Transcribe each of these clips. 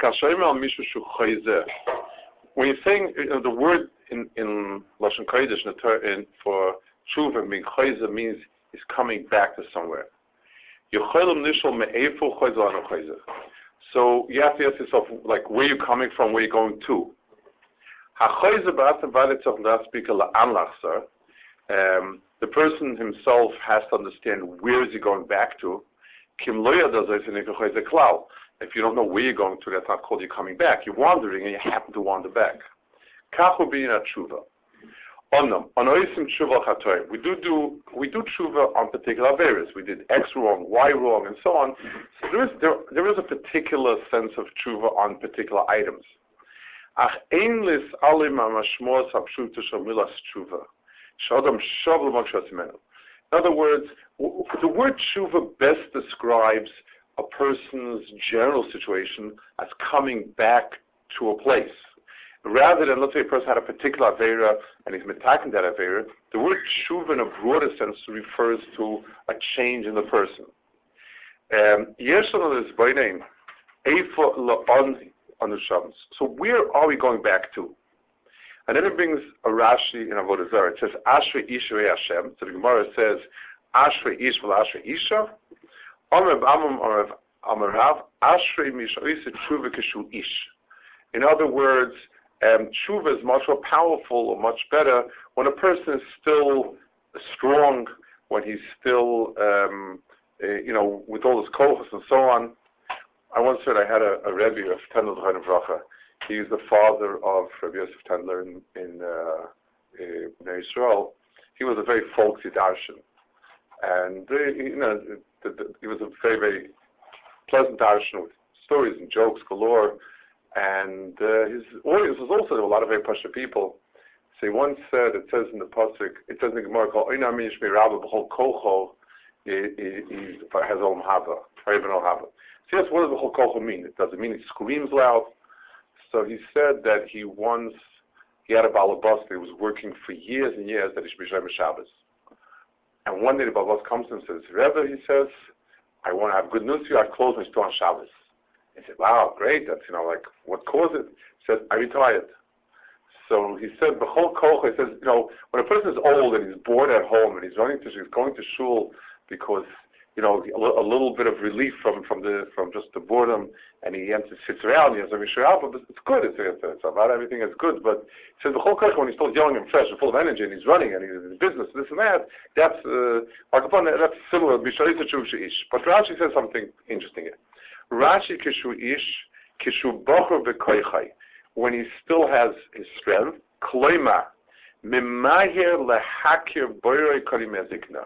When you're saying the word in Lashon Kodesh for tshuva, means is coming back to somewhere. So you have to ask yourself, like, where you're coming from, where you're going to. The person himself has to understand where is he going back to. If you don't know where you're going to, that's not called you coming back. You're wandering and you happen to wander back. We do tshuva on particular areas. We did X wrong, Y wrong, and so on. So there is a particular sense of tshuva on particular items. In other words, the word tshuva best describes a person's general situation as coming back to a place. Rather than, let's say a person had a particular avera and he's mitaken that avera, the word tshuva in a broader sense refers to a change in the person. So where are we going back to? And then it brings a Rashi in Avodah Zarah. It says, Ashrei Ish V'ei Hashem. So the Gemara says, Ashrei Ish V'Ashrei Isha. Amarav, Ashrei Mish'oise Tshuva Keshu Ish. In other words, tshuva is much more powerful or much better when a person is still strong, when he's still, with all his kochos and so on. I once said I had a Rebbe of Tendler Zechariah Bracha. He is the father of Rabbi Yosef Tendler in Israel. He was a very folksy darshan, and he was a very, very pleasant darshan with stories and jokes galore. And his audience was also a lot of very Pasha people. So he once said, it says in the pasuk, it says in the Gemara, called Oina Minish Mirabba B'chol Kocho has Olam Haba, Raven Olam Haba. So yes, what does B'chol Kocho mean? Does it mean he screams loud? So he said that he had a balabas that he was working for years and years that he should be Shem Shabbos. And one day the balabas comes to him and says, Rebbe, he says, I want to have good news for you, I close my store on Shabbos. He said, wow, great, that's, what caused it? He said, I retired. So he said, B'chol Koch, he says, when a person is old and he's bored at home and he's going to shul because, a little bit of relief from just the boredom, and he sits around, he has a Mishra, but it's good, it's about everything is good, but he says, B'chol Koch, when he's still young and fresh and full of energy and he's running and he's in business, this and that, that's similar, but Rashi says something interesting here. Rashi Kishu Ish, Kishu Bocher B'Koichai, when he still has his strength, Kloima, Mimahir Lehakir Boirei Kodim Ezikna.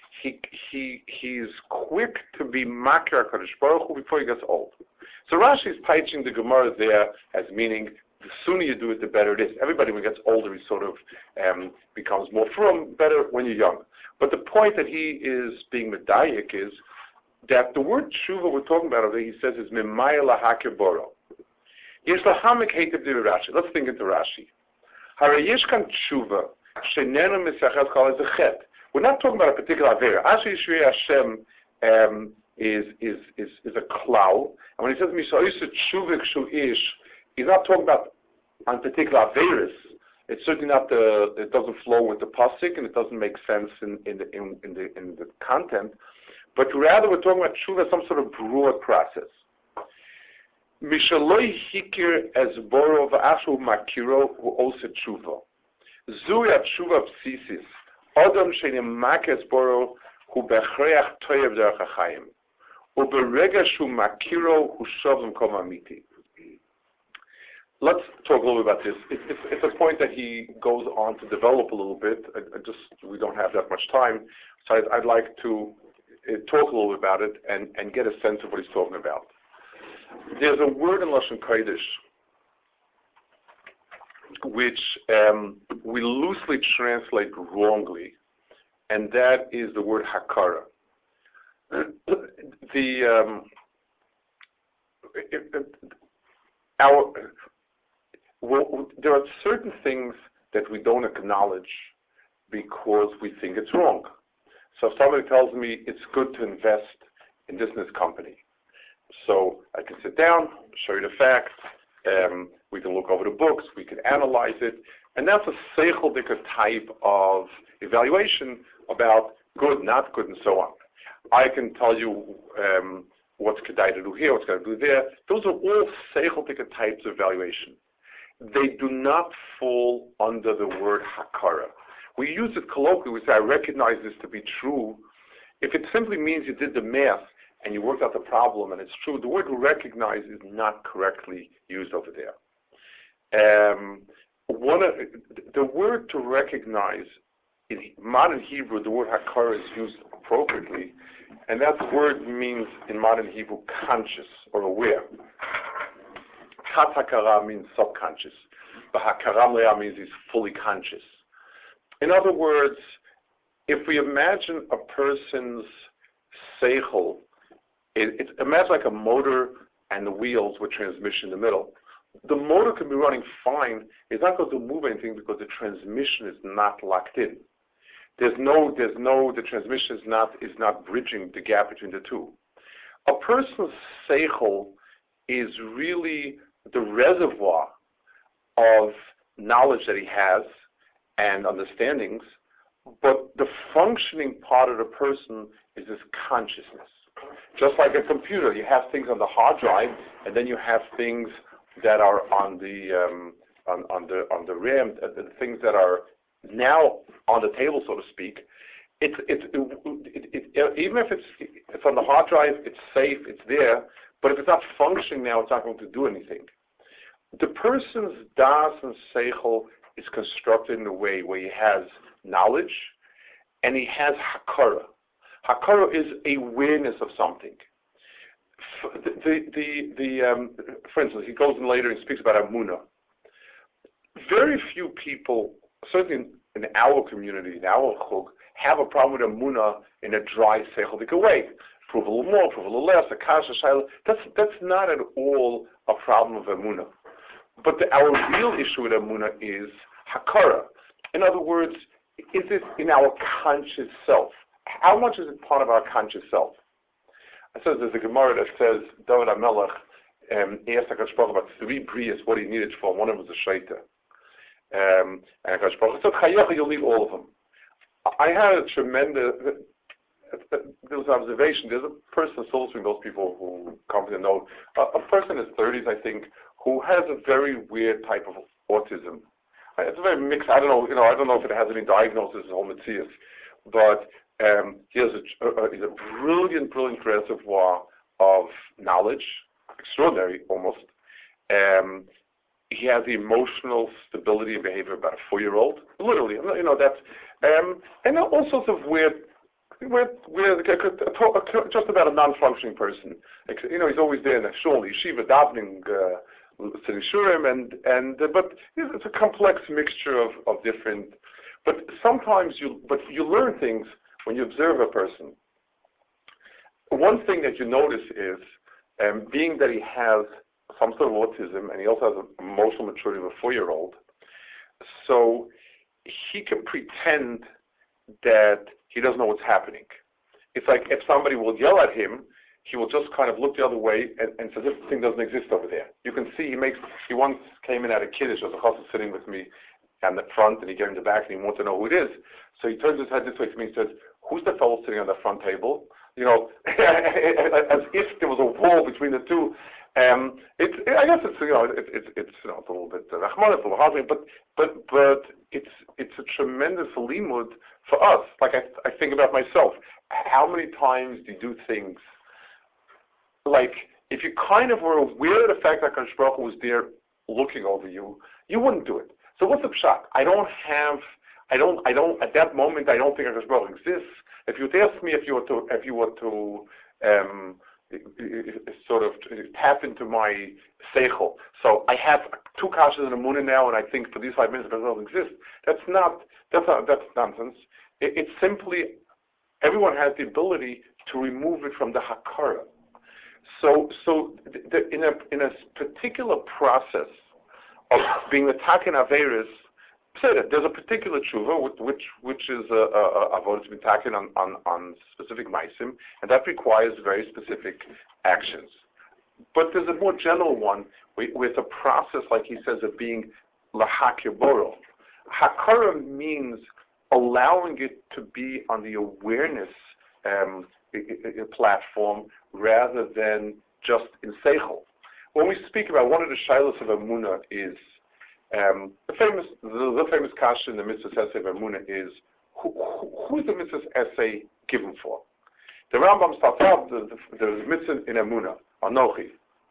He's quick to be Makir HaKadosh Baruch Hu before he gets old. So Rashi is pitching the Gemara there as meaning the sooner you do it, the better it is. Everybody, when he gets older, he sort of becomes more firm, better when you're young. But the point that he is being medayik is that the word tshuva we're talking about over there, he says, is mimaya lahakir boro. Yesh lahamek heitev divi Rashi. Let's think into Rashi. Hare yesh kan tshuva shenenu misachas kol ez a chet. We're not talking about a particular avera. Asher Yishrei Hashem is a klal, and when he says mishaoisa tshuva kshu ish, he's not talking about on particular averas. It's certainly not it doesn't flow with the pasuk, and it doesn't make sense in the content. But rather, we're talking about tshuva as some sort of broad process. Mishaloi hikir as boro v'ashu makiro hu osa tshuva. Zui tshuva b'sisis. Adam shenim makes boro hu bechreach toyev derech hachayim. Uberega shu makiro hu shavim kol amiti. Let's talk a little bit about this. It's a point that he goes on to develop a little bit. We don't have that much time, so I'd like to talk a little bit about it and get a sense of what he's talking about. There's a word in Lashon Kodesh which we loosely translate wrongly, and that is the word hakara. There are certain things that we don't acknowledge because we think it's wrong. So if somebody tells me it's good to invest in this company, So I can sit down, show you the facts, we can look over the books, we can analyze it, and that's a seicheldike type of evaluation about good, not good, and so on. I can tell you what's kedai to do here, what's got to do there. Those are all seicheldike types of evaluation. They do not fall under the word hakara. We use it colloquially. We say, I recognize this to be true. If it simply means you did the math and you worked out the problem and it's true, the word recognize is not correctly used over there. The word to recognize, in modern Hebrew, the word hakara is used appropriately, and that word means, in modern Hebrew, conscious or aware. Chat hakara means subconscious, but hakaram leah means he's fully conscious. In other words, if we imagine a person's seichel, imagine like a motor and the wheels with transmission in the middle. The motor can be running fine. It's not going to move anything because the transmission is not locked in. The transmission is not bridging the gap between the two. A person's seichel is really the reservoir of knowledge that he has and understandings, but the functioning part of the person is his consciousness. Just like a computer, you have things on the hard drive, and then you have things that are on the RAM, the things that are now on the table, so to speak. Even if it's on the hard drive, it's safe, it's there. But if it's not functioning now, it's not going to do anything. The person's das and seichel is constructed in a way where he has knowledge and he has hakara. Hakara is awareness of something. For instance, he goes in later and speaks about Amunah. Very few people, certainly in our community, in our chug, have a problem with Amunah in a dry, seichelic way. Prove a little more, prove a little less, a kasha, shayla. That's not at all a problem of Amunah. But our real issue with Amunah is hakara. In other words, is it in our conscious self? How much is it part of our conscious self? I said there's a Gemara that says David HaMelech asked HaKadosh Baruch Hu about 3 brias, what he needed for. One of them was a shaita. And HaKadosh Baruch Hu said, Chayecha, you'll leave all of them. I had a tremendous, there was an observation. There's a person, so between those people who come to know, a person in his 30s, I think, who has a very weird type of autism. It's a very mixed. I don't know if it has any diagnosis or metzias, but he has he's a brilliant reservoir of knowledge, extraordinary almost. He has the emotional stability and behavior of about a 4-year-old, literally. That's and all sorts of weird, just about a non-functioning person. He's always there in the shul, yeshiva, davening. But it's a complex mixture of different. But sometimes you learn things when you observe a person. One thing that you notice is, being that he has some sort of autism and he also has an emotional maturity of a 4-year-old, so he can pretend that he doesn't know what's happening. It's like if somebody will yell at him, he will just kind of look the other way and says, this thing doesn't exist over there. You can see he once came in at a kiddush, there was a chassid sitting with me at the front, and he came in the back, and he wanted to know who it is. So he turns his head this way to me and says, who's the fellow sitting on the front table? As if there was a wall between the two. I guess it's a little bit rachmanis, a little hard, but it's a tremendous limud for us. Like I think about myself. How many times do you do things? Like, if you kind of were aware of the fact that HaKadosh Baruch Hu was there looking over you, you wouldn't do it. So what's the pshat? At that moment, I don't think HaKadosh Baruch Hu exists. If you would ask me if you were to sort of tap into my seichel. So I have 2 kashas and a munah now, and I think for these 5 minutes, HaKadosh Baruch Hu exists. That's nonsense. It's simply, everyone has the ability to remove it from the hakara. So in a particular process of being the taken averis, there's a particular tshuva which is a avodah to be taken on specific maisim, and that requires very specific actions. But there's a more general one with a process, like he says, of being lahakir boro. Hakara means allowing it to be on the awareness platform rather than just in seichel. When we speak about one of the shilas of Emunah is the famous kasha in the mitzvah essay of Emunah is who's the mitzvah essay given for? The Rambam starts out the mitzvah in Emunah, Anochi.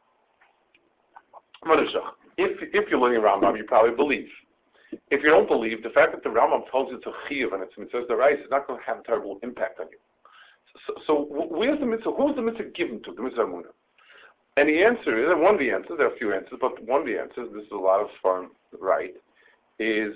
If you're learning Rambam, you probably believe. If you don't believe, the fact that the Rambam tells you it's a chiyuv and it's mitzvah deraisa is not going to have a terrible impact on you. So where's the mitzvah? Who's the mitzvah given to? The mitzvah Emunah. And the answer is, and one of the answers, there are a few answers, but one of the answers, this is a lot of fun, right, is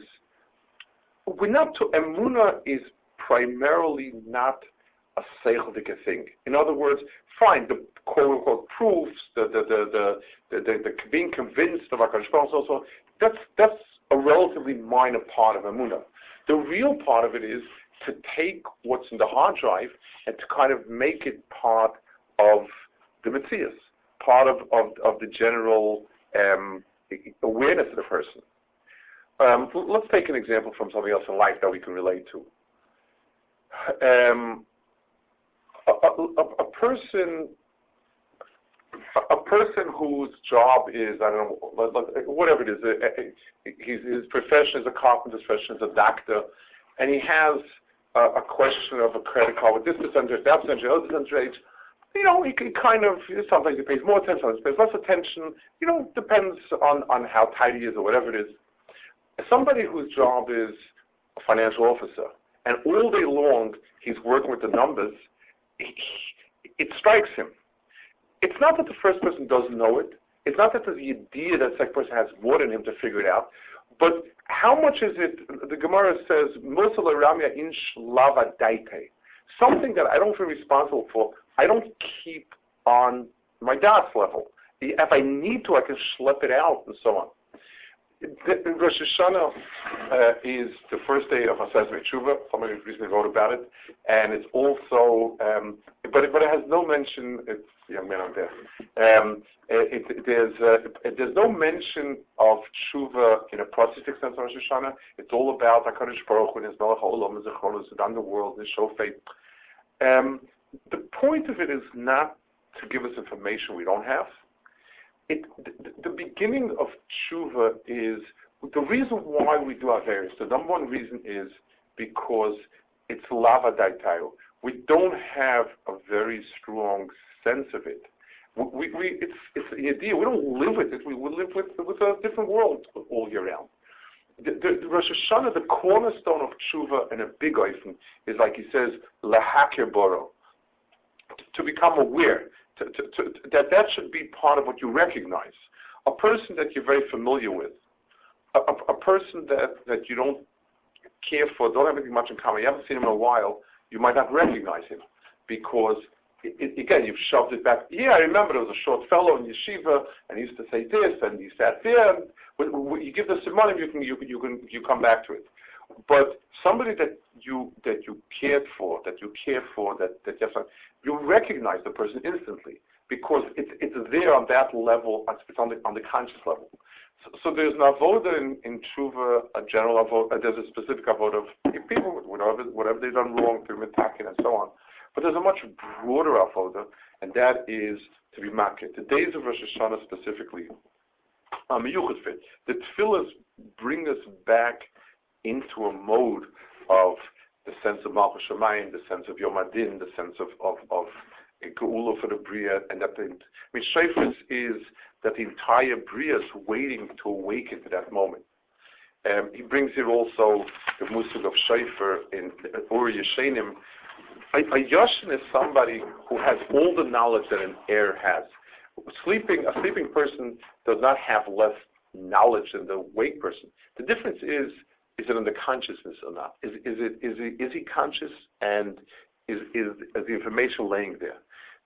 Emunah is primarily not a seichelic thing. In other words, fine, the quote-unquote proofs, the being convinced of HaKadosh Baruch Hu, so that's a relatively minor part of Emunah. The real part of it is to take what's in the hard drive and to kind of make it part of the Metzias, part of the general awareness of the person. Let's take an example from something else in life that we can relate to. A person whose job is, I don't know, whatever it is, his profession is a carpenter, his profession is a doctor, and he has a question of a credit card with this percentage, that percentage, other percentage. He can kind of, sometimes he pays more attention, sometimes he pays less attention, depends on how tight he is or whatever it is. Somebody whose job is a financial officer, and all day long he's working with the numbers, it strikes him. It's not that the first person doesn't know it. It's not that the idea that the second person has more than him to figure it out. But how much is it, the Gemara says, something that I don't feel responsible for, I don't keep on my das level. If I need to, I can schlep it out and so on. Rosh Hashanah is the first day of Asas Tshuva. Somebody recently wrote about it, and it's also, but it has no mention. It's young man out there. There's no mention of Tshuva in a processistic sense of Rosh Hashanah. It's all about Hakadosh Baruch Hu and His Melech HaOlam, His Zechronus, His underworld, His Shofet. The point of it is not to give us information we don't have. The beginning of tshuva is, the reason why we do our various, the number one reason is because it's lava daitayo. We don't have a very strong sense of it. It's the idea, we don't live with it, we live with a different world all year round. The Rosh Hashanah, the cornerstone of tshuva and a big oifen is, like he says, lahakir boro, to become aware. That should be part of what you recognize. A person that you're very familiar with, a person that you don't care for, don't have anything much in common, you haven't seen him in a while, you might not recognize him because, again, you've shoved it back. Yeah, I remember there was a short fellow in yeshiva, and he used to say this, and he sat there. And you give this some money, you come back to it. But somebody that you cared for, that you recognize the person instantly because it's there on that level. It's on the conscious level. So there's an avoda in tshuva, a general avoda. There's a specific avoda of people whatever they've done wrong through mitakin and so on. But there's a much broader avoda, and that is to be makir. The days of Rosh Hashanah specifically, miyuchad fit. The tefillas bring us back into a mode of the sense of Malchus Shemayim, the sense of Yom Adin, the sense of Geula for the Bria, and that Shofar is that the entire Bria is waiting to awaken to that moment. He brings here also the musig of Shofar in Uri Yeshenim. A Yashin is somebody who has all the knowledge that an heir has. A sleeping person does not have less knowledge than the awake person. The difference is it in the consciousness or not? Is he conscious, and is the information laying there?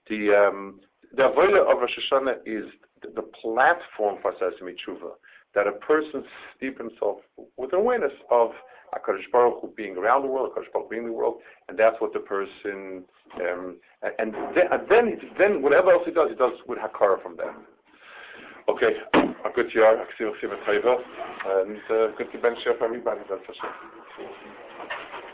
The avodah of Rosh Hashanah is the platform for Sesame Tshuva, that a person steep himself with awareness of HaKadosh Baruch Hu being around the world, HaKadosh Baruch Hu being in the world, and that's what the person, and then whatever else he does with Hakara from there. Okay, a good year, and good to bench for everybody, that's for sure.